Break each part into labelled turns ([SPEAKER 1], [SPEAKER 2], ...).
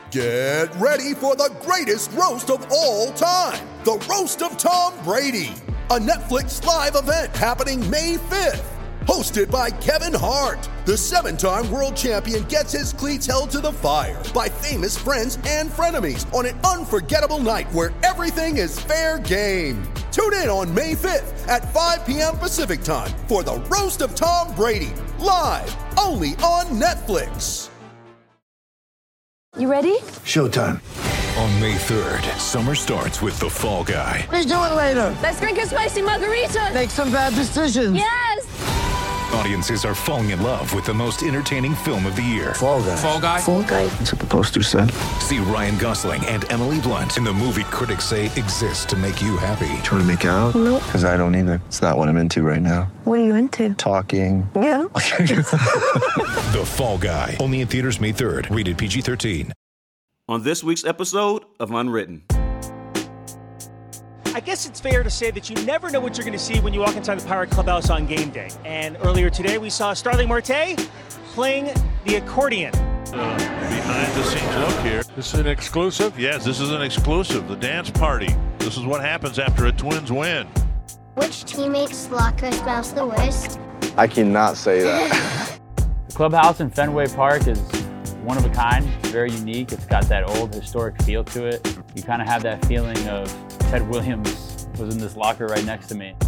[SPEAKER 1] Get ready for the greatest roast of all time, the Roast of Tom Brady, a Netflix live event happening May 5th. Hosted by Kevin Hart, the 7-time world champion gets his cleats held to the fire by famous friends and frenemies on an unforgettable night where everything is fair game. Tune in on May 5th at 5 p.m. Pacific time for the Roast of Tom Brady, live only on Netflix.
[SPEAKER 2] You ready?
[SPEAKER 3] Showtime.
[SPEAKER 4] On May 3rd, summer starts with The Fall Guy.
[SPEAKER 3] Let's do it later.
[SPEAKER 2] Let's drink a spicy margarita.
[SPEAKER 3] Make some bad decisions.
[SPEAKER 2] Yes!
[SPEAKER 4] Audiences are falling in love with the most entertaining film of the year.
[SPEAKER 3] Fall Guy.
[SPEAKER 5] Fall Guy?
[SPEAKER 2] Fall Guy.
[SPEAKER 3] That's what the poster said.
[SPEAKER 4] See Ryan Gosling and Emily Blunt in the movie critics say exists to make you happy.
[SPEAKER 3] Trying to make it out?
[SPEAKER 2] Nope.
[SPEAKER 3] Because I don't either. It's not what I'm into right now.
[SPEAKER 2] What are you into?
[SPEAKER 3] Talking.
[SPEAKER 2] Yeah.
[SPEAKER 4] The Fall Guy. Only in theaters May 3rd. Rated PG-13.
[SPEAKER 6] On this week's episode of Unwritten.
[SPEAKER 7] I guess it's fair to say that you never know what you're going to see when you walk inside the Pirate Clubhouse on game day. And earlier today, we saw Starling Marte playing the accordion.
[SPEAKER 8] Behind-the-scenes look here. This is an exclusive? Yes, this is an exclusive. The dance party. This is what happens after a Twins win.
[SPEAKER 9] Which team makes locker smells the worst?
[SPEAKER 10] I cannot say that.
[SPEAKER 11] The clubhouse in Fenway Park is one of a kind, very unique. It's got that old historic feel to it. You kind of have that feeling of Ted Williams was in this locker right next to me.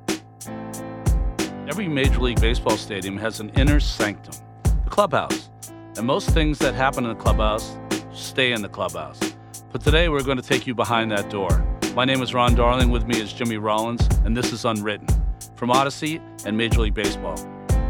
[SPEAKER 5] Every Major League Baseball stadium has an inner sanctum, the clubhouse. And most things that happen in the clubhouse stay in the clubhouse. But today we're going to take you behind that door. My name is Ron Darling. With me is Jimmy Rollins, and this is Unwritten from Odyssey and Major League Baseball.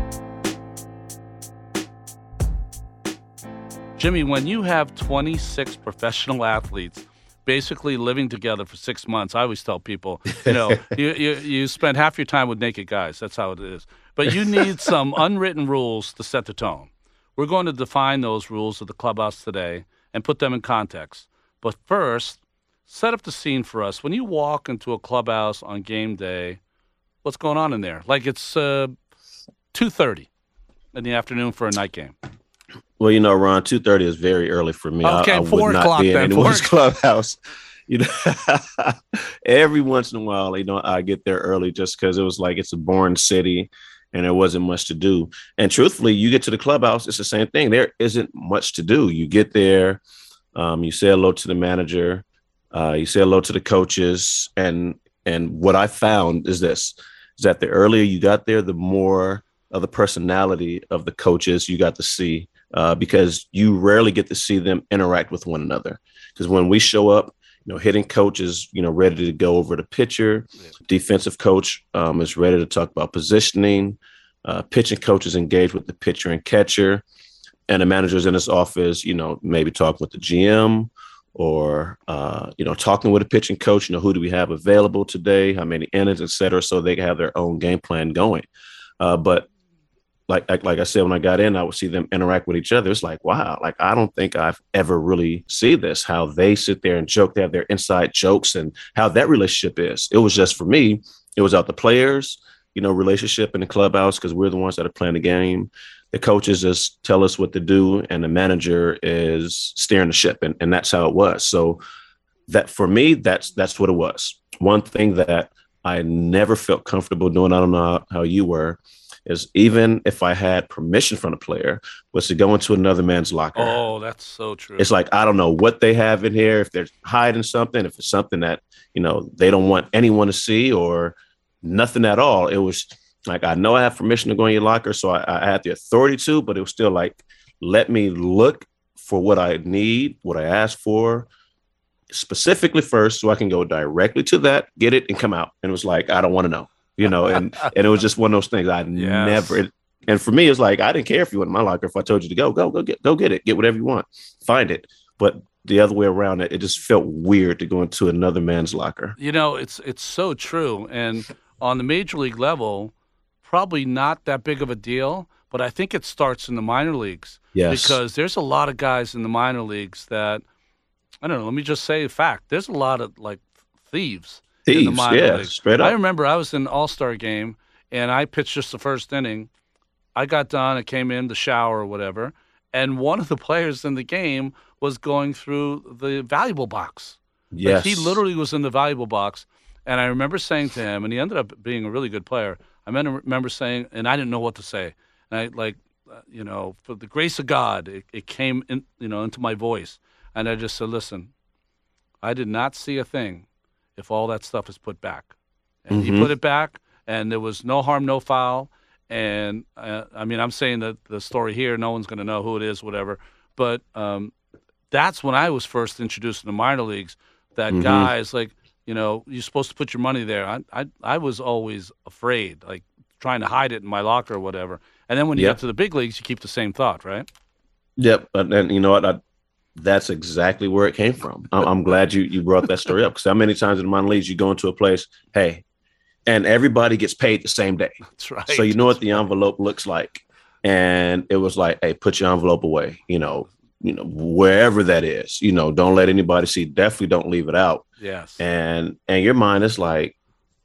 [SPEAKER 5] Jimmy, when you have 26 professional athletes basically living together for 6 months, I always tell people, you spend half your time with naked guys. That's how it is. But you need some unwritten rules to set the tone. We're going to define those rules of the clubhouse today and put them in context. But first, set up the scene for us. When you walk into a clubhouse on game day, what's going on in there? Like it's 2:30 in the afternoon for a night game.
[SPEAKER 6] Well, Ron, 2:30 is very early for me.
[SPEAKER 5] Okay,
[SPEAKER 6] I
[SPEAKER 5] 4
[SPEAKER 6] would not
[SPEAKER 5] o'clock
[SPEAKER 6] be in
[SPEAKER 5] then.
[SPEAKER 6] anyone's clubhouse. Every once in a while, I get there early just because it was like it's a boring city and there wasn't much to do. And truthfully, you get to the clubhouse, it's the same thing. There isn't much to do. You get there, you say hello to the manager, you say hello to the coaches, and what I found is that the earlier you got there, the more of the personality of the coaches you got to see. Because you rarely get to see them interact with one another. Because when we show up, hitting coach is, ready to go over the pitcher. Yeah. Defensive coach is ready to talk about positioning. Pitching coach is engaged with the pitcher and catcher. And the manager's in his office, maybe talking with the GM or, talking with a pitching coach, who do we have available today, how many innings, et cetera, so they can have their own game plan going. But like I said, when I got in, I would see them interact with each other. It's like, wow, I don't think I've ever really seen this, how they sit there and joke. They have their inside jokes and how that relationship is. It was just, for me, it was out the players, relationship in the clubhouse, because we're the ones that are playing the game. The coaches just tell us what to do, and the manager is steering the ship. And that's how it was. So that, for me, that's what it was. One thing that I never felt comfortable doing, I don't know how you were, is even if I had permission from the player, was to go into another man's locker.
[SPEAKER 5] Oh, that's so true.
[SPEAKER 6] It's like, I don't know what they have in here, if they're hiding something, if it's something that, they don't want anyone to see or nothing at all. It was like, I know I have permission to go in your locker, so I had the authority to, but it was still like, let me look for what I need, what I asked for specifically first, so I can go directly to that, get it, and come out. And it was like, I don't want to know. And it was just one of those things never. And for me, it's like, I didn't care if you went in my locker. If I told you to go get it, get whatever you want, find it. But the other way around, it just felt weird to go into another man's locker.
[SPEAKER 5] It's so true. And on the major league level, probably not that big of a deal, but I think it starts in the minor leagues.
[SPEAKER 6] Yes.
[SPEAKER 5] Because there's a lot of guys in the minor leagues that, I don't know, let me just say a fact. There's a lot of thieves. In the minor leagues.
[SPEAKER 6] Straight up.
[SPEAKER 5] I remember I was in an all-star game, and I pitched just the first inning. I got done, I came in the shower or whatever, and one of the players in the game was going through the valuable box.
[SPEAKER 6] Yes.
[SPEAKER 5] Like, he literally was in the valuable box, and I remember saying to him, and he ended up being a really good player. I remember saying, and I didn't know what to say, and for the grace of God, it came in, into my voice, and I just said, listen, I did not see a thing if all that stuff is put back. And he put it back, and there was no harm, no foul. And, I'm saying that the story here, no one's going to know who it is, whatever. But that's when I was first introduced to the minor leagues, that guys, like, you're supposed to put your money there. I was always afraid, like trying to hide it in my locker or whatever. And then when you get to the big leagues, you keep the same thought, right?
[SPEAKER 6] Yep. And you know what? That's exactly where it came from. I'm glad you brought that story up, because how many times in the minor leagues you go into a place, hey, and everybody gets paid the same day.
[SPEAKER 5] That's right.
[SPEAKER 6] So you know what the envelope looks like. And it was like, hey, put your envelope away, wherever that is, don't let anybody see. Definitely don't leave it out.
[SPEAKER 5] Yes.
[SPEAKER 6] And your mind is like,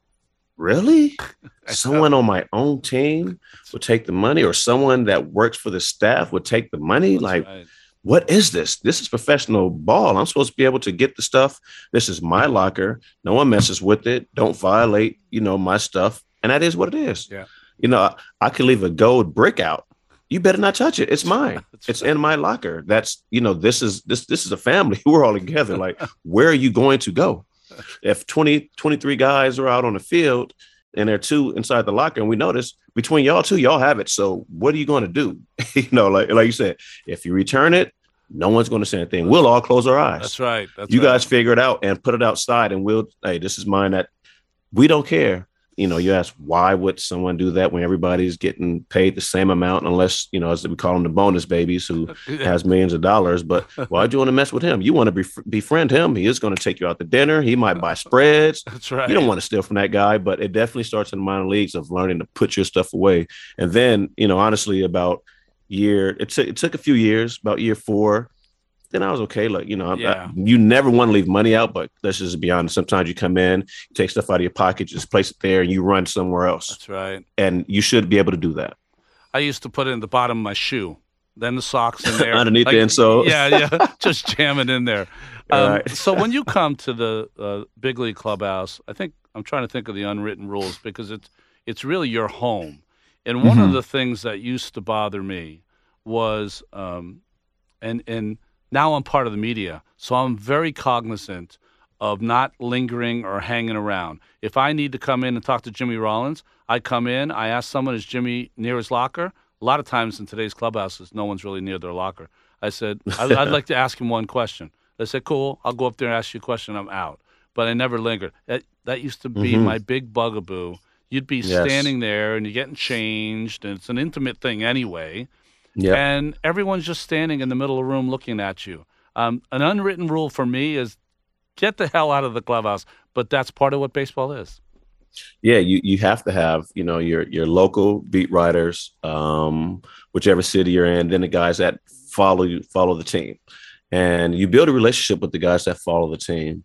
[SPEAKER 6] really? Someone on my own team would take the money, or someone that works for the staff would take the money? That's like, right. What is this? This is professional ball. I'm supposed to be able to get the stuff. This is my locker. No one messes with it. Don't violate, my stuff. And that is what it is.
[SPEAKER 5] Yeah.
[SPEAKER 6] I could leave a gold brick out. You better not touch it. It's mine. It's in my locker. That's, this is a family. We're all together. Like, where are you going to go? If 23 guys are out on the field and there are 2 inside the locker, and we notice between y'all 2, y'all have it. So what are you going to do? Like you said, if you return it, no one's going to say anything. We'll all close our eyes.
[SPEAKER 5] That's right.
[SPEAKER 6] You guys figure it out and put it outside, and hey, this is mine. That we don't care. You ask, why would someone do that when everybody's getting paid the same amount, unless, as we call them, the bonus babies who has millions of dollars. But why do you want to mess with him? You want to befriend him. He is going to take you out to dinner. He might buy spreads.
[SPEAKER 5] That's right.
[SPEAKER 6] You don't want to steal from that guy, but it definitely starts in the minor leagues of learning to put your stuff away. And then, honestly, about it took a few years, about year 4. Then I was okay. Like, you never want to leave money out, but let's just be honest. Sometimes you come in, you take stuff out of your pocket, just place it there, and you run somewhere else.
[SPEAKER 5] That's right.
[SPEAKER 6] And you should be able to do that.
[SPEAKER 5] I used to put it in the bottom of my shoe, then the socks in there.
[SPEAKER 6] Underneath the insole.
[SPEAKER 5] Yeah. Just jam it in there.
[SPEAKER 6] Right.
[SPEAKER 5] So when you come to the big league clubhouse, I'm trying to think of the unwritten rules, because it's really your home. And one of the things that used to bother me was, and now I'm part of the media, so I'm very cognizant of not lingering or hanging around. If I need to come in and talk to Jimmy Rollins, I come in, I ask someone, is Jimmy near his locker? A lot of times in today's clubhouses, no one's really near their locker. I said, I'd like to ask him one question. They said, cool, I'll go up there and ask you a question, I'm out. But I never lingered. That used to be my big bugaboo. You'd be standing there and you're getting changed, and it's an intimate thing anyway. Yep. And everyone's just standing in the middle of the room looking at you. An unwritten rule for me is get the hell out of the clubhouse, but that's part of what baseball is.
[SPEAKER 6] Yeah, you have to have, your local beat writers, whichever city you're in, then the guys that follow the team. And you build a relationship with the guys that follow the team.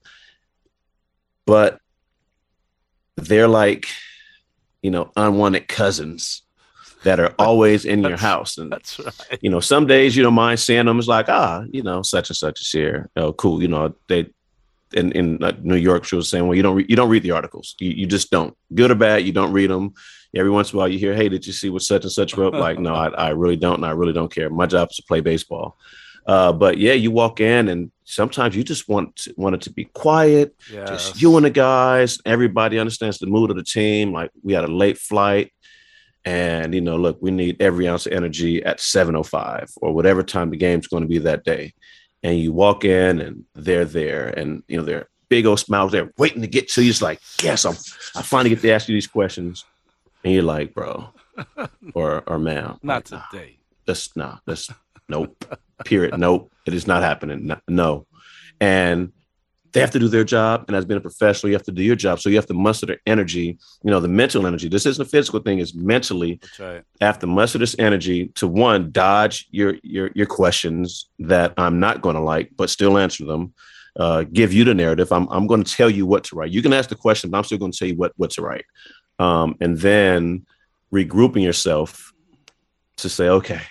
[SPEAKER 6] But they're like, unwanted cousins that are always in your house. And
[SPEAKER 5] that's right.
[SPEAKER 6] Some days you don't mind seeing them. It's like, such and such is here. Oh, cool. They in New York, she was saying, well, you don't read the articles. You just don't. Good or bad, you don't read them. Every once in a while you hear, hey, did you see what such and such wrote? Like, no, I really don't. And I really don't care. My job is to play baseball. But yeah, you walk in and sometimes you just want it to be quiet.
[SPEAKER 5] Yes.
[SPEAKER 6] Just you and the guys. Everybody understands the mood of the team. Like, we had a late flight. And, look, we need every ounce of energy at 7:05 or whatever time the game's going to be that day. And you walk in and they're there, and, they're big old smiles. They're waiting to get to you. It's like, yes, I finally get to ask you these questions. And you're like, bro, or ma'am.
[SPEAKER 5] Not
[SPEAKER 6] like,
[SPEAKER 5] today.
[SPEAKER 6] That's nope. Period. Nope. It is not happening. No. And they have to do their job. And as being a professional, you have to do your job. So you have to muster the energy, the mental energy. This isn't a physical thing. It's mentally.
[SPEAKER 5] That's right.
[SPEAKER 6] I have to muster this energy to, one, dodge your questions that I'm not going to like, but still answer them. Give you the narrative. I'm going to tell you what to write. You can ask the question, but I'm still going to tell you what to write. And then regrouping yourself to say, okay,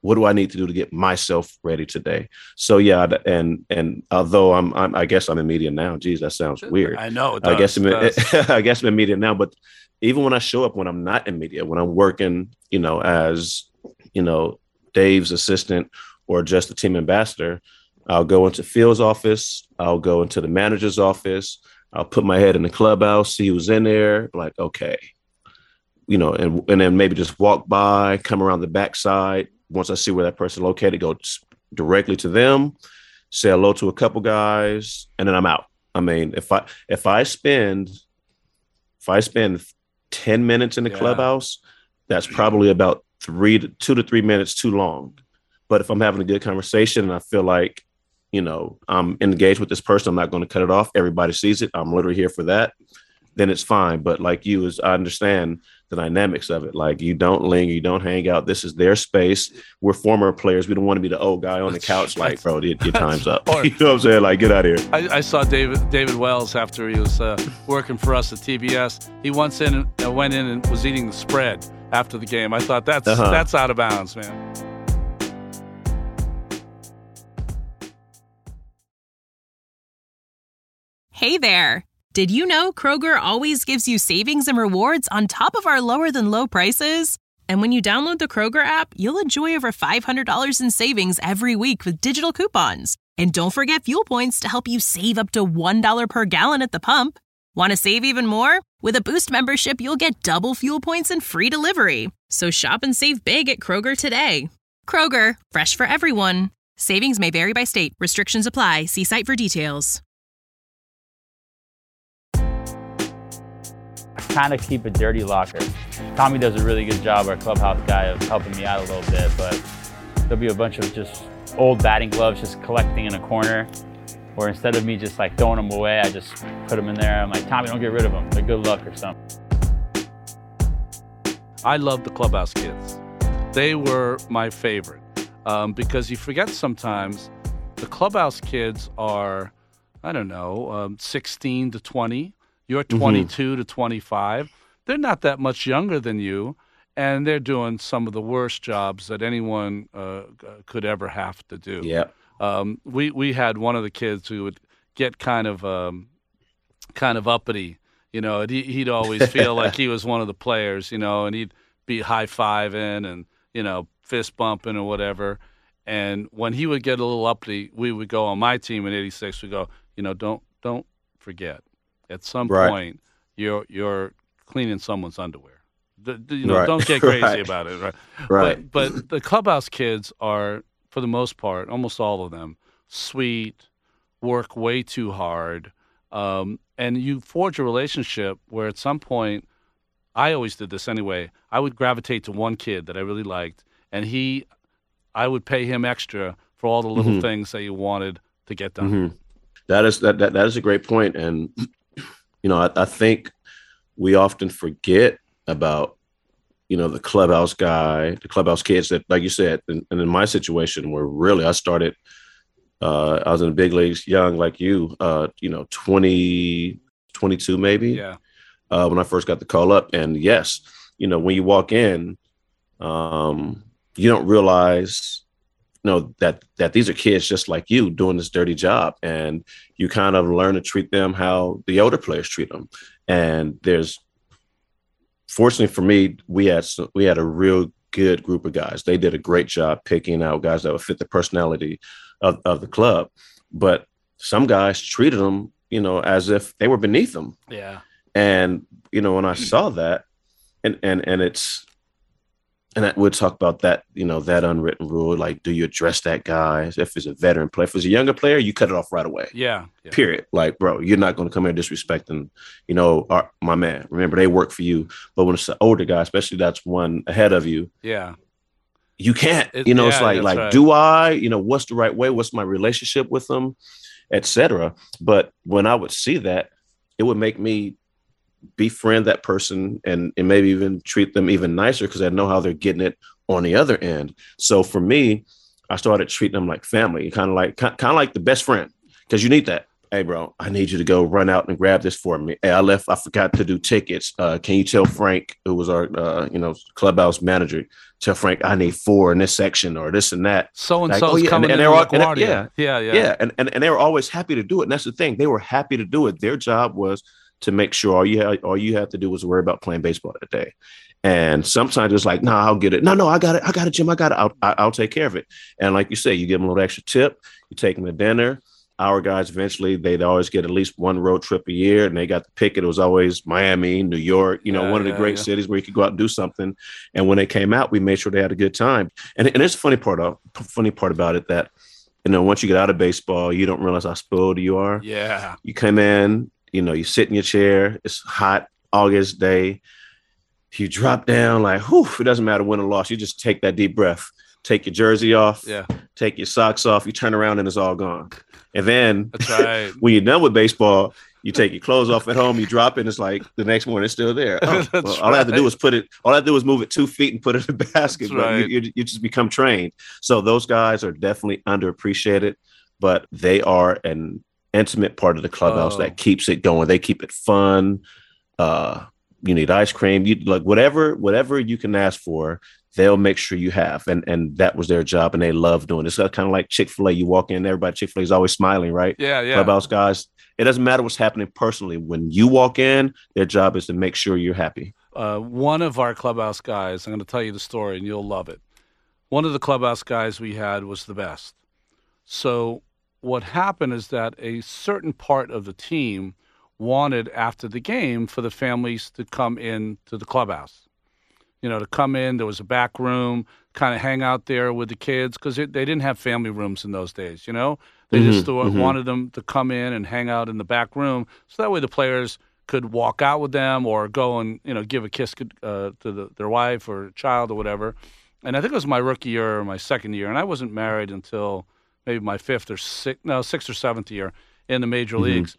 [SPEAKER 6] what do I need to do to get myself ready today? So yeah, and although I guess I'm in media now. Geez, that sounds weird.
[SPEAKER 5] I know.
[SPEAKER 6] I guess I'm in media now, but even when I show up when I'm not in media, when I'm working, as Dave's assistant or just a team ambassador, I'll go into Phil's office. I'll go into the manager's office. I'll put my head in the clubhouse, see who's in there. Like, okay, and then maybe just walk by, come around the backside. Once I see where that person located, go directly to them, say hello to a couple guys, and then I'm out. I mean, if I spend 10 minutes in the clubhouse, that's probably about 2 to 3 minutes too long. But if I'm having a good conversation and I feel like, I'm engaged with this person, I'm not going to cut it off. Everybody sees it. I'm literally here for that. Then it's fine. But like you, I understand the dynamics of it. Like, you don't linger, you don't hang out. This is their space. We're former players. We don't want to be the old guy on the couch. Like, bro, your time's up. You know what I'm saying? Like, get out of here.
[SPEAKER 5] I saw David Wells after he was working for us at TBS. He once went in and was eating the spread after the game. I thought that's out of bounds, man.
[SPEAKER 12] Hey there. Did you know Kroger always gives you savings and rewards on top of our lower than low prices? And when you download the Kroger app, you'll enjoy over $500 in savings every week with digital coupons. And don't forget fuel points to help you save up to $1 per gallon at the pump. Want to save even more? With a Boost membership, you'll get double fuel points and free delivery. So shop and save big at Kroger today. Kroger, fresh for everyone. Savings may vary by state. Restrictions apply. See site for details.
[SPEAKER 11] Kind of keep a dirty locker. Tommy does a really good job, our clubhouse guy, of helping me out a little bit, but there'll be a bunch of just old batting gloves just collecting in a corner, or instead of me just like throwing them away, I just put them in there. I'm like, Tommy, don't get rid of them. They're good luck or something.
[SPEAKER 5] I love the clubhouse kids. They were my favorite because you forget sometimes the clubhouse kids are, 16 to 20. You're 22 to 25. They're not that much younger than you, and they're doing some of the worst jobs that anyone could ever have to do.
[SPEAKER 6] Yeah.
[SPEAKER 5] We had one of the kids who would get kind of uppity, he'd always feel like he was one of the players, and he'd be high-fiving and, fist bumping or whatever. And when he would get a little uppity, we would go on my team in '86. We go, don't forget. At some point, you're cleaning someone's underwear. Don't get crazy about it, right? But the clubhouse kids are, for the most part, almost all of them, sweet, work way too hard, and you forge a relationship where at some point, I always did this anyway. I would gravitate to one kid that I really liked, and I would pay him extra for all the little things that you wanted to get done.
[SPEAKER 6] Mm-hmm. That is a great point, and I think we often forget about, the clubhouse guy, the clubhouse kids that, like you said, and in my situation where really I started, I was in the big leagues young like you, 20, 22 maybe.
[SPEAKER 5] Yeah.
[SPEAKER 6] When I first got the call up. And yes, when you walk in, you don't realize, that these are kids just like you doing this dirty job, and you kind of learn to treat them how the older players treat them. And fortunately for me, we had a real good group of guys. They did a great job picking out guys that would fit the personality of the club. But some guys treated them, as if they were beneath them.
[SPEAKER 5] Yeah.
[SPEAKER 6] And, when I saw that, and we'll talk about that, that unwritten rule. Like, do you address that guy if it's a veteran player? If it's a younger player, you cut it off right away.
[SPEAKER 5] Yeah.
[SPEAKER 6] Period. Like, bro, you're not going to come here disrespecting, my man. Remember, they work for you. But when it's an older guy, especially that's one ahead of you, you can't. It's like, right. Do I? What's the right way? What's my relationship with them, etc. But when I would see that, it would make me befriend that person and maybe even treat them even nicer because I know how they're getting it on the other end. So for me, I started treating them like family, kind of like the best friend, because you need that. Hey, bro, I need you to go run out and grab this for me. Hey, I forgot to do tickets. Can you tell Frank, who was our, clubhouse manager, tell Frank I need 4 in this section or this and that.
[SPEAKER 5] So-and-so's coming in LaGuardia.
[SPEAKER 6] Yeah. And they were always happy to do it. And that's the thing. They were happy to do it. Their job was to make sure all you had to do was worry about playing baseball that day. And sometimes it's like, nah, I'll get it. No, I got it, Jim. I got it. I'll take care of it. And like you say, you give them a little extra tip. You take them to dinner. Our guys, eventually, they'd always get at least one road trip a year, and they got to pick it. It was always Miami, New York, one of the great cities where you could go out and do something. And when they came out, we made sure they had a good time. And it's a funny part about it that, once you get out of baseball, you don't realize how spoiled you are.
[SPEAKER 5] Yeah.
[SPEAKER 6] You come in, you sit in your chair. It's hot August day. You drop down like, whew, it doesn't matter win or loss. You just take that deep breath, take your jersey off, take your socks off. You turn around and it's all gone. And then
[SPEAKER 5] that's right.
[SPEAKER 6] When you're done with baseball, you take your clothes off at home, you drop it, and it's like the next morning it's still there. All I have to do is move it 2 feet and put it in the basket. But
[SPEAKER 5] right.
[SPEAKER 6] you just become trained. So those guys are definitely underappreciated, but they are an intimate part of the clubhouse that keeps it going. They keep it fun. You need ice cream. You like whatever you can ask for, they'll make sure you have. And that was their job, and they love doing it. It's kind of like Chick-fil-A. You walk in, everybody at Chick-fil-A is always smiling, right?
[SPEAKER 5] Yeah.
[SPEAKER 6] Clubhouse guys, it doesn't matter what's happening personally. When you walk in, their job is to make sure you're happy.
[SPEAKER 5] One of our clubhouse guys, I'm going to tell you the story, and you'll love it. One of the clubhouse guys we had was the best. So what happened is that a certain part of the team wanted after the game for the families to come in to the clubhouse. To come in, there was a back room, kind of hang out there with the kids because they didn't have family rooms in those days, They just wanted them to come in and hang out in the back room so that way the players could walk out with them or go and, give a kiss to their wife or child or whatever. And I think it was my rookie year or my second year, and I wasn't married until maybe my sixth or seventh year in the major leagues.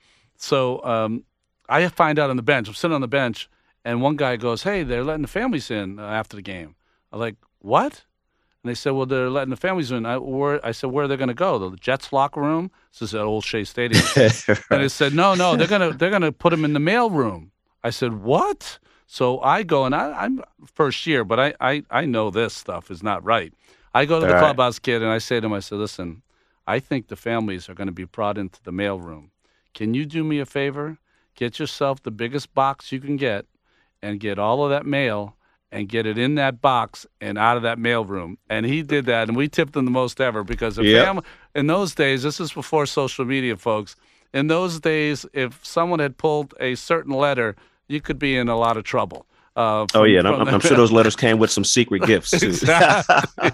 [SPEAKER 5] So I find out on the bench, I'm sitting on the bench, and one guy goes, hey, they're letting the families in after the game. I'm like, what? And they said, well, they're letting the families in. I said, where are they going to go? The Jets locker room? This is at Old Shea Stadium. Right. And they said, no, they're gonna put them in the mail room. I said, what? So I go, and I'm first year, but I know this stuff is not right. I go to the clubhouse kid, and I say to him, I said, listen, I think the families are going to be brought into the mail room. Can you do me a favor? Get yourself the biggest box you can get and get all of that mail and get it in that box and out of that mail room. And he did that, and we tipped him the most ever because family, in those days, this is before social media, folks. In those days, if someone had pulled a certain letter, you could be in a lot of trouble. I'm sure those letters came with some secret gifts, too. Exactly.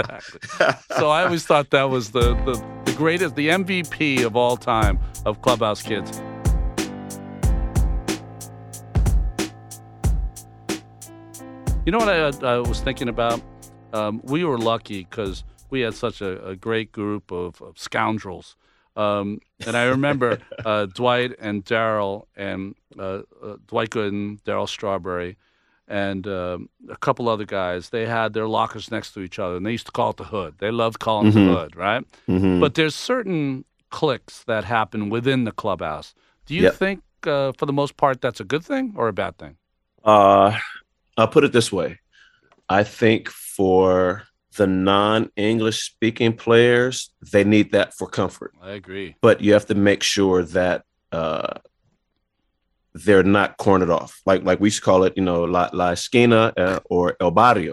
[SPEAKER 5] So I always thought that was the greatest, the MVP of all time of clubhouse kids. You know what I was thinking about? We were lucky because we had such a great group of scoundrels. And I remember Dwight and Daryl and Dwight Gooden, Daryl Strawberry, and a couple other guys. They had their lockers next to each other, and they used to call it the hood. They loved calling it the hood, right? Mm-hmm. But there's certain cliques that happen within the clubhouse. Do you think, for the most part, that's a good thing or a bad thing?
[SPEAKER 6] I'll put it this way. I think for the non-English speaking players, they need that for comfort.
[SPEAKER 5] I agree.
[SPEAKER 6] But you have to make sure that they're not cornered off. Like we used to call it, La Esquina or El Barrio.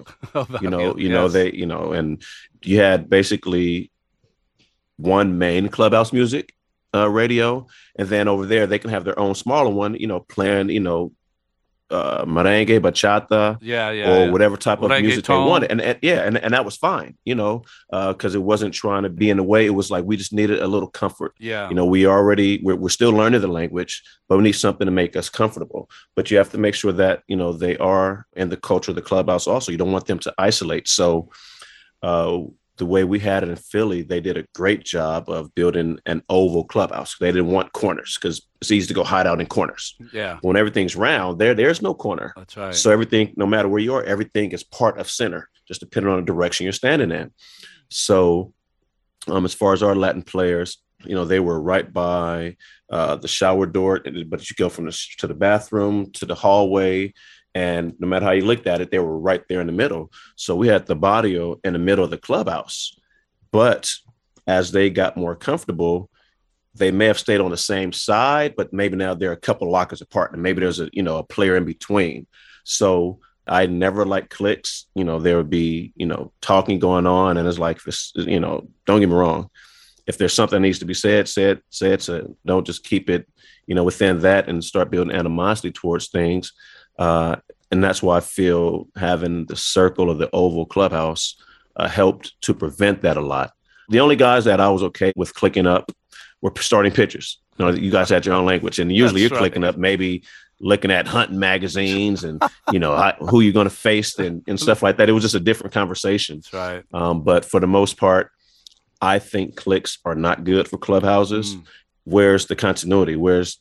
[SPEAKER 6] And you had basically one main clubhouse music radio, and then over there they can have their own smaller one, playing, merengue, bachata, or whatever type of music they wanted, and that was fine, because it wasn't trying to be in the way. It was like we just needed a little comfort. We're still learning the language, but we need something to make us comfortable. But you have to make sure that they are in the culture of the clubhouse. Also, you don't want them to isolate. So the way we had it in Philly, they did a great job of building an oval clubhouse. They didn't want corners because it's easy to go hide out in corners.
[SPEAKER 5] Yeah.
[SPEAKER 6] When everything's round, there's no corner.
[SPEAKER 5] That's right.
[SPEAKER 6] So everything, no matter where you are, everything is part of center, just depending on the direction you're standing in. So as far as our Latin players, They were right by the shower door, but you go from to the bathroom to the hallway, and no matter how you looked at it, they were right there in the middle. So we had the barrio in the middle of the clubhouse. But as they got more comfortable, they may have stayed on the same side, but maybe now they're a couple of lockers apart, and maybe there's a player in between. So I never liked cliques. There would be, talking going on, and it's like, don't get me wrong. If there's something that needs to be said. So don't just keep it, within that and start building animosity towards things. And that's why I feel having the circle of the Oval Clubhouse helped to prevent that a lot. The only guys that I was okay with clicking up were starting pitchers. You guys had your own language, and usually you're clicking up, maybe looking at hunting magazines and, who you're going to face and stuff like that. It was just a different conversation.
[SPEAKER 5] That's right.
[SPEAKER 6] But for the most part, I think cliques are not good for clubhouses. Where's the continuity? Where's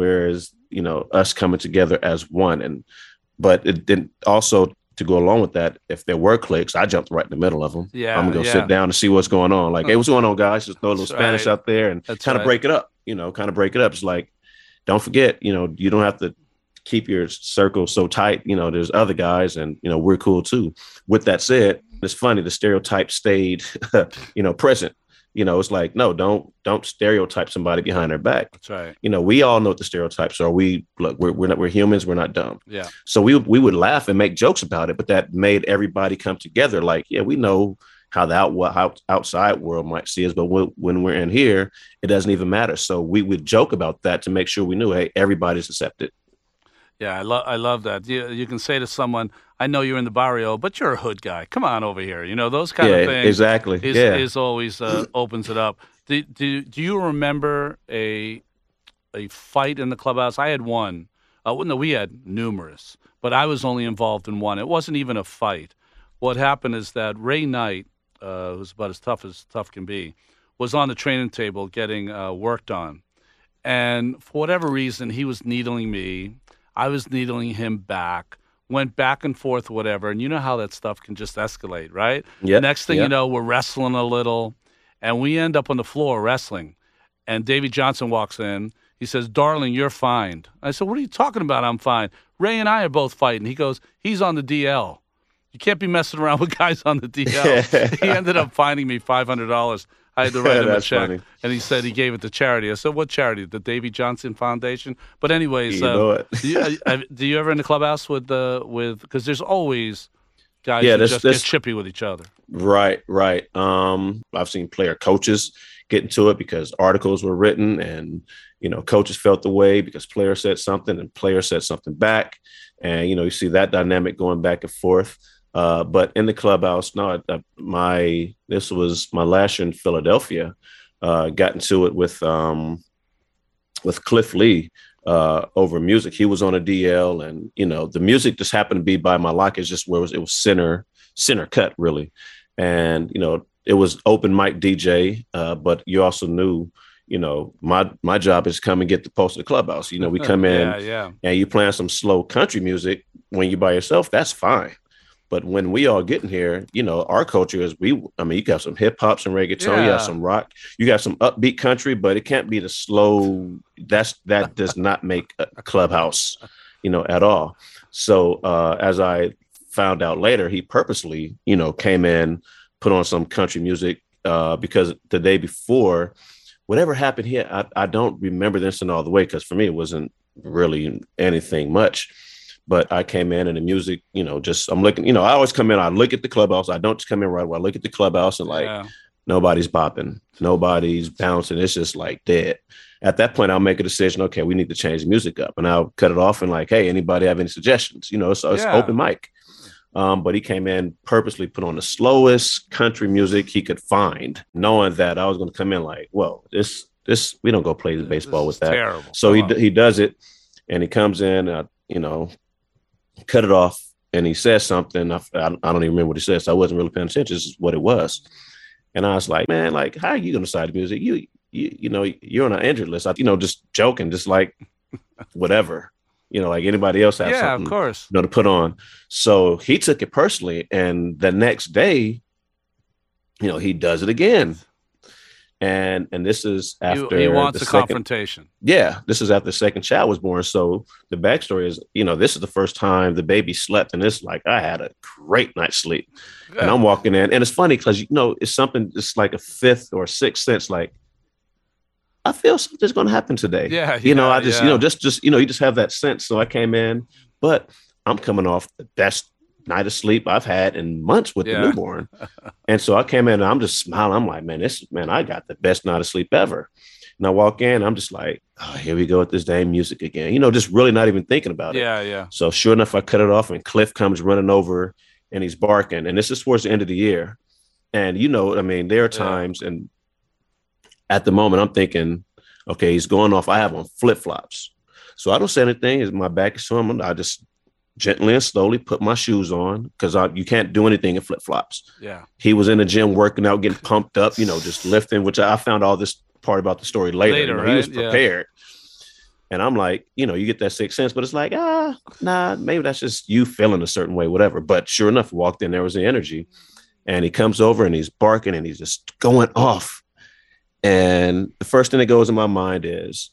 [SPEAKER 6] us coming together as one? But it didn't also, to go along with that, if there were cliques, I jumped right in the middle of them.
[SPEAKER 5] Yeah,
[SPEAKER 6] I'm gonna go sit down and see what's going on. Like, hey, what's going on, guys? Just throw a little Spanish out there and kind of break it up. It's like, don't forget, you don't have to keep your circle so tight. There's other guys, and we're cool too. With that said, it's funny, the stereotype stayed, present. It's like, no, don't stereotype somebody behind their back.
[SPEAKER 5] That's right.
[SPEAKER 6] We all know what the stereotypes are. We're humans. We're not dumb.
[SPEAKER 5] Yeah.
[SPEAKER 6] So we would laugh and make jokes about it, but that made everybody come together. Like, yeah, we know how the outside world might see us, but when we're in here, it doesn't even matter. So we would joke about that to make sure we knew, hey, everybody's accepted.
[SPEAKER 5] Yeah, I love that. You can say to someone, I know you're in the barrio, but you're a hood guy. Come on over here. Those kind of things.
[SPEAKER 6] Exactly.
[SPEAKER 5] Is always opens it up. Do you remember a fight in the clubhouse? I had one. No, we had numerous, but I was only involved in one. It wasn't even a fight. What happened is that Ray Knight, who's about as tough can be, was on the training table getting worked on. And for whatever reason, he was needling me. I was needling him back, went back and forth, whatever. And you know how that stuff can just escalate, right?
[SPEAKER 6] Yeah.
[SPEAKER 5] Next thing you know, we're wrestling a little, and we end up on the floor wrestling. And Davey Johnson walks in. He says, "Darling, you're fined." I said, "What are you talking about? I'm fine. Ray and I are both fighting." He goes, "He's on the DL. You can't be messing around with guys on the DL." He ended up fining me $500. I had to write him a check, and he said he gave it to charity. I said, "What charity?" The Davey Johnson Foundation. But anyways, do you ever in the clubhouse with because there's always guys who just get chippy with each other.
[SPEAKER 6] Right. I've seen player coaches get into it because articles were written, and coaches felt the way because players said something and players said something back, and you see that dynamic going back and forth. But in the clubhouse, no, this was my last year in Philadelphia. Got into it with Cliff Lee over music. He was on a DL, and the music just happened to be by my lock. It's just where it was center cut really, and it was open mic DJ. But you also knew, my job is come and get the post of the clubhouse. We come in and you playing some slow country music when you by yourself. That's fine. But when we all get in here, our culture is you got some hip hop, some reggaeton, you got some rock, you got some upbeat country, but it can't be the slow. That does not make a clubhouse, at all. So as I found out later, he purposely, came in, put on some country music because the day before, whatever happened here, I don't remember this in all the way because for me it wasn't really anything much. But I came in and the music, I'm looking, I always come in, I look at the clubhouse. I don't just come in right away. I look at the clubhouse and nobody's bopping, nobody's bouncing. It's just like dead. At that point, I'll make a decision. Okay, we need to change the music up, and I'll cut it off and like, hey, anybody have any suggestions? So it's open mic. But he came in, purposely put on the slowest country music he could find, knowing that I was going to come in like, well, this we don't go play the baseball with that.
[SPEAKER 5] Terrible.
[SPEAKER 6] So he does it, and he comes in, cut it off, and he says something. I don't even remember what he said, so I wasn't really paying attention. This is what it was. And I was like, man, like, how are you going to decide the music? You're on an injured list. Just joking, just like whatever, like anybody else has something,
[SPEAKER 5] of course,
[SPEAKER 6] to put on. So he took it personally. And the next day, he does it again. And this is after
[SPEAKER 5] he wants
[SPEAKER 6] the
[SPEAKER 5] a
[SPEAKER 6] second,
[SPEAKER 5] confrontation.
[SPEAKER 6] Yeah, this is after the second child was born. So the backstory is, this is the first time the baby slept, and it's like I had a great night's sleep. Yeah. And I'm walking in, and it's funny because it's something. It's like a fifth or sixth sense. Like I feel something's going to happen today.
[SPEAKER 5] Yeah,
[SPEAKER 6] I just you just have that sense. So I came in, but I'm coming off the best night of sleep I've had in months with the newborn. And so I came in and I'm just smiling. I'm like, man, I got the best night of sleep ever. And I walk in, I'm just like, oh, here we go with this dang music again. Just really not even thinking about it.
[SPEAKER 5] Yeah.
[SPEAKER 6] So sure enough, I cut it off and Cliff comes running over and he's barking. And this is towards the end of the year. And there are times and at the moment I'm thinking, okay, he's going off. I have on flip-flops. So I don't say anything. As my back is to him, I just gently and slowly put my shoes on because you can't do anything in flip-flops.
[SPEAKER 5] Yeah.
[SPEAKER 6] He was in the gym working out, getting pumped up, just lifting, which I found all this part about the story later.
[SPEAKER 5] Right?
[SPEAKER 6] He was prepared. Yeah. And I'm like, you get that sixth sense, but it's like, nah, maybe that's just you feeling a certain way, whatever. But sure enough, walked in, there was the energy. And he comes over and he's barking and he's just going off. And the first thing that goes in my mind is,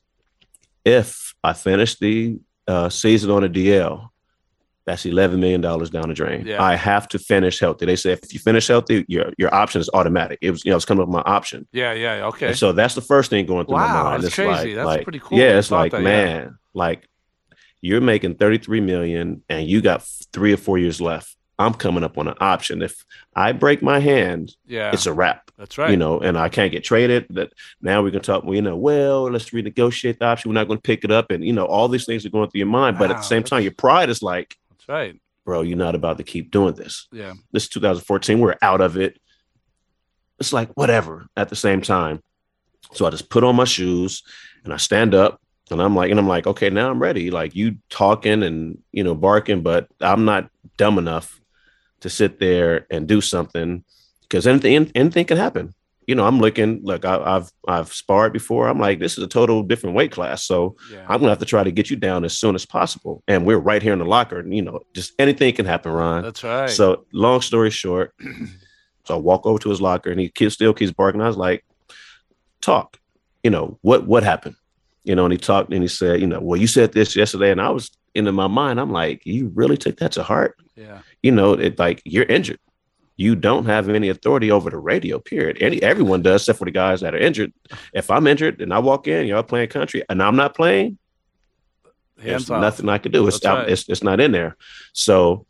[SPEAKER 6] if I finish the season on a DL, that's $11 million down the drain.
[SPEAKER 5] Yeah.
[SPEAKER 6] I have to finish healthy. They say if you finish healthy, your option is automatic. It was, it's coming up with my option.
[SPEAKER 5] Yeah, okay.
[SPEAKER 6] And so that's the first thing going through my mind.
[SPEAKER 5] That's
[SPEAKER 6] it's
[SPEAKER 5] crazy. That's pretty cool.
[SPEAKER 6] Yeah, it's like, man, like you're making $33 million and you got 3 or 4 years left. I'm coming up on an option. If I break my hand, it's a wrap.
[SPEAKER 5] That's right.
[SPEAKER 6] And I can't get traded. That now we can talk, let's renegotiate the option. We're not going to pick it up. And, all these things are going through your mind. But at the same time, your pride is like,
[SPEAKER 5] that's right,
[SPEAKER 6] bro, you're not about to keep doing this.
[SPEAKER 5] Yeah.
[SPEAKER 6] This is 2014. We're out of it. It's like, whatever at the same time. So I just put on my shoes and I stand up and I'm like, okay, now I'm ready. Like you talking and, barking, but I'm not dumb enough to sit there and do something because anything can happen. I'm looking, look, I've sparred before. I'm like, this is a total different weight class. So I'm going to have to try to get you down as soon as possible. And we're right here in the locker. And, just anything can happen, Ron.
[SPEAKER 5] That's right.
[SPEAKER 6] So long story short, so I walk over to his locker and he still keeps barking. I was like, talk, what happened? And he talked and he said, well, you said this yesterday. And I was in my mind, I'm like, you really took that to heart?
[SPEAKER 5] Yeah.
[SPEAKER 6] It like you're injured. You don't have any authority over the radio, period. Everyone does, except for the guys that are injured. If I'm injured and I walk in, y'all playing country, and I'm not playing, there's nothing I can do. It's not in there. So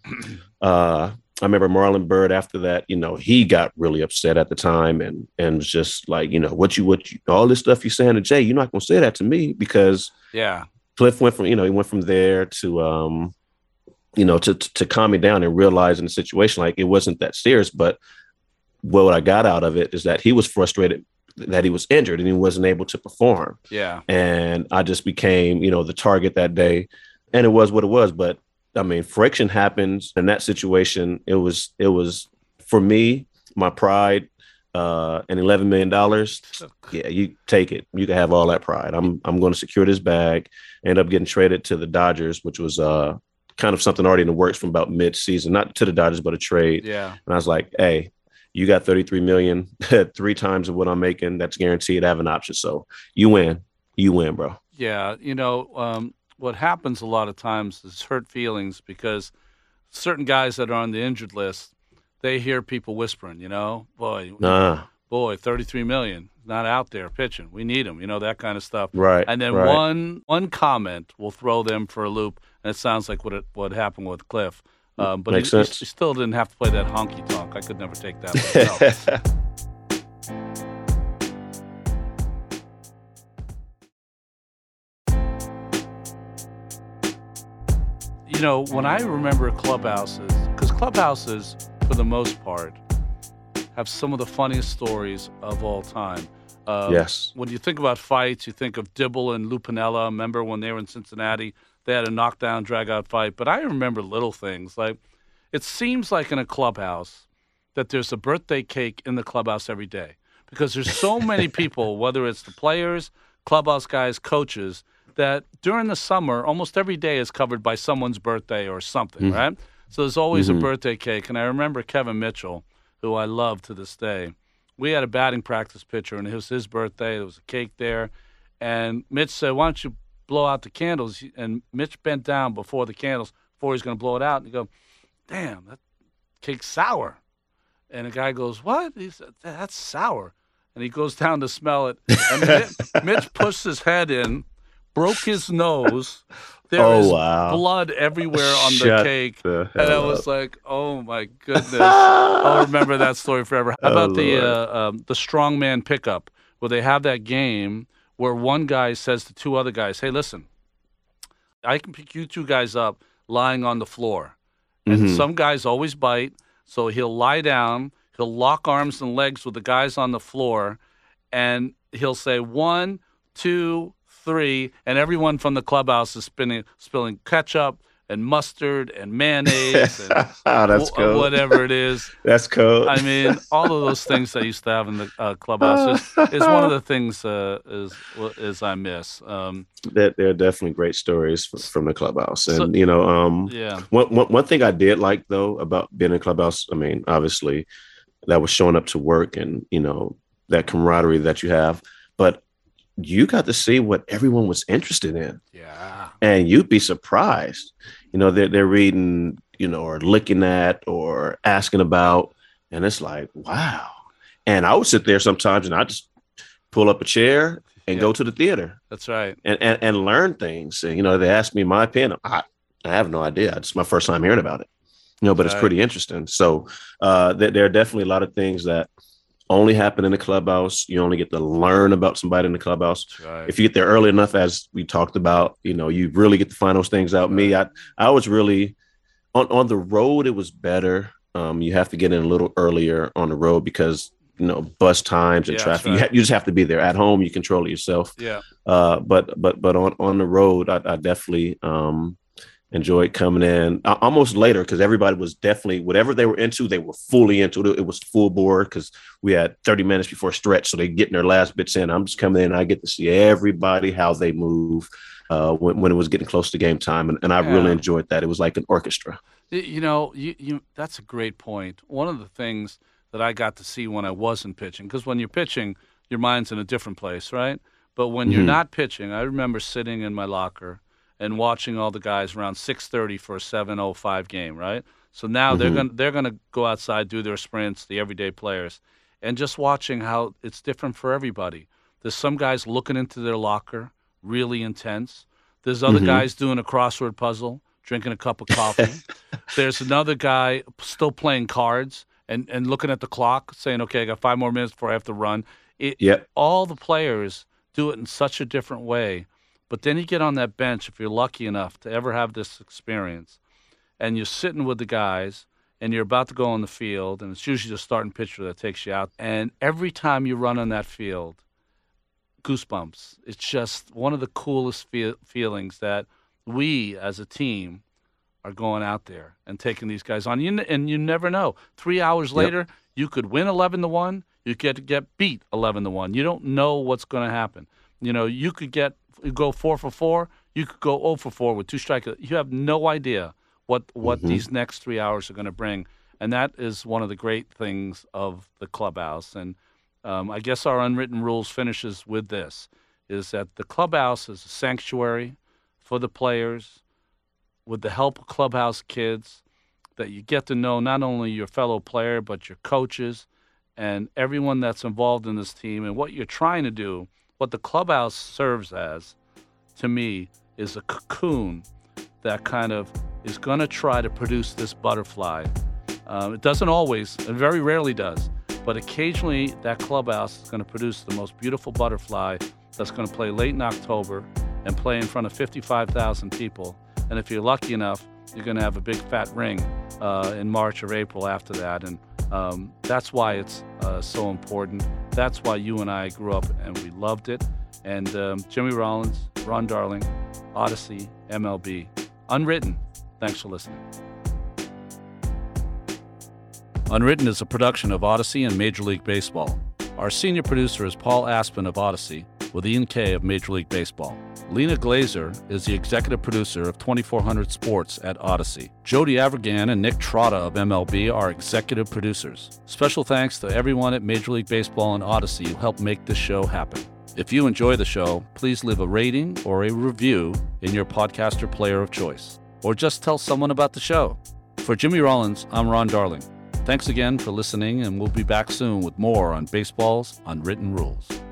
[SPEAKER 6] I remember Marlon Byrd after that, he got really upset at the time and was just like, what you all this stuff you're saying to Jay, you're not going to say that to me because Cliff went from, he went from there to, to calm me down and realizing the situation, like it wasn't that serious. But what I got out of it is that he was frustrated that he was injured and he wasn't able to perform.
[SPEAKER 5] Yeah.
[SPEAKER 6] And I just became, the target that day, and it was what it was. But I mean, friction happens in that situation. It was for me, my pride, and $11 million. Yeah, you take it. You can have all that pride. I'm going to secure this bag. End up getting traded to the Dodgers, which was, kind of something already in the works from about mid-season, not to the Dodgers, but a trade.
[SPEAKER 5] Yeah.
[SPEAKER 6] And I was like, hey, you got $33 million, 3 times of what I'm making. That's guaranteed. I have an option. So you win, bro.
[SPEAKER 5] Yeah. What happens a lot of times is hurt feelings because certain guys that are on the injured list, they hear people whispering, boy, 33 million, not out there pitching. We need him, that kind of stuff.
[SPEAKER 6] Right.
[SPEAKER 5] And then
[SPEAKER 6] right.
[SPEAKER 5] one comment will throw them for a loop. And it sounds like what happened with Cliff. But he still didn't have to play that honky tonk. I could never take that myself. When I remember clubhouses, because clubhouses, for the most part, have some of the funniest stories of all time.
[SPEAKER 6] Yes.
[SPEAKER 5] When you think about fights, you think of Dibble and Lou Piniella. Remember when they were in Cincinnati? They had a knockdown, drag-out fight. But I remember little things. Like, it seems like in a clubhouse that there's a birthday cake in the clubhouse every day because there's so many people, whether it's the players, clubhouse guys, coaches, that during the summer, almost every day is covered by someone's birthday or something, right? So there's always a birthday cake. And I remember Kevin Mitchell, who I love to this day, we had a batting practice pitcher, and it was his birthday. There was a cake there. And Mitch said, why don't you blow out the candles? And Mitch bent down before the candles, before he's going to blow it out. And he goes, damn, that cake's sour. And the guy goes, what? He said, that's sour. And he goes down to smell it. And Mitch pushed his head in, broke his nose. There is blood everywhere on the cake. And I was like, oh, my goodness. I'll remember that story forever. How about the strongman pickup, where they have that game where one guy says to two other guys, hey, listen, I can pick you two guys up lying on the floor. And some guys always bite, so he'll lie down, he'll lock arms and legs with the guys on the floor, and he'll say 1, 2, 3, and everyone from the clubhouse is spilling ketchup and mustard and mayonnaise and
[SPEAKER 6] that's cool.
[SPEAKER 5] Whatever it is.
[SPEAKER 6] That's cool.
[SPEAKER 5] I mean, all of those things they used to have in the clubhouse is one of the things is I miss.
[SPEAKER 6] There are definitely great stories from the clubhouse. And, one thing I did like, though, about being in the clubhouse, I mean, obviously, that was showing up to work and, that camaraderie that you have. But you got to see what everyone was interested in.
[SPEAKER 5] Yeah.
[SPEAKER 6] And you'd be surprised. They're reading, or looking at or asking about. And it's like, wow. And I would sit there sometimes and I just pull up a chair and go to the theater.
[SPEAKER 5] That's right.
[SPEAKER 6] And learn things. And, they asked me my opinion. I have no idea. It's my first time hearing about it. But it's pretty interesting. So there are definitely a lot of things that only happen in the clubhouse. You only get to learn about somebody in the clubhouse. Right. If you get there early enough, as we talked about, you really get to find those things out. Right. Me, I was really on the road. It was better. You have to get in a little earlier on the road because, bus times and traffic. Right. You just have to be there. At home, you control it yourself.
[SPEAKER 5] Yeah.
[SPEAKER 6] But on the road, I definitely enjoyed coming in almost later because everybody was definitely whatever they were into. They were fully into it. It was full board because we had 30 minutes before stretch, so they getting their last bits in. I'm just coming in. I get to see everybody how they move when it was getting close to game time, and I really enjoyed that. It was like an orchestra.
[SPEAKER 5] That's a great point. One of the things that I got to see when I wasn't pitching, because when you're pitching, your mind's in a different place, right? But when you're not pitching, I remember sitting in my locker and watching all the guys around 6:30 for a 7:05 game, right? So now they're gonna go outside, do their sprints, the everyday players, and just watching how it's different for everybody. There's some guys looking into their locker, really intense. There's other guys doing a crossword puzzle, drinking a cup of coffee. There's another guy still playing cards and looking at the clock, saying, okay, I got 5 more minutes before I have to run. All the players do it in such a different way. But then you get on that bench, if you're lucky enough to ever have this experience, and you're sitting with the guys, and you're about to go on the field, and it's usually the starting pitcher that takes you out. And every time you run on that field, goosebumps. It's just one of the coolest feelings that we as a team are going out there and taking these guys on. And you never know. 3 hours later, you could win 11-1. You could get beat 11-1. You don't know what's going to happen. You could go 4 for 4. You could go 0 for 4 with 2 strikeouts. You have no idea what these next 3 hours are going to bring. And that is one of the great things of the clubhouse. And I guess our unwritten rules finishes with this, is that the clubhouse is a sanctuary for the players with the help of clubhouse kids, that you get to know not only your fellow player but your coaches and everyone that's involved in this team. And what you're trying to do, what the clubhouse serves as, to me, is a cocoon that kind of is going to try to produce this butterfly. It doesn't always, and very rarely does, but occasionally that clubhouse is going to produce the most beautiful butterfly that's going to play late in October and play in front of 55,000 people. And if you're lucky enough, you're going to have a big fat ring in March or April after that. And that's why it's so important. That's why you and I grew up and we loved it. And Jimmy Rollins, Ron Darling, Odyssey, MLB, Unwritten. Thanks for listening. Unwritten is a production of Odyssey and Major League Baseball. Our senior producer is Paul Aspen of Odyssey, with Ian Kay of Major League Baseball. Lena Glazer is the executive producer of 2400 Sports at Odyssey. Jody Avirgan and Nick Trotta of MLB are executive producers. Special thanks to everyone at Major League Baseball and Odyssey who helped make this show happen. If you enjoy the show, please leave a rating or a review in your podcaster player of choice, or just tell someone about the show. For Jimmy Rollins, I'm Ron Darling. Thanks again for listening, and we'll be back soon with more on baseball's unwritten rules.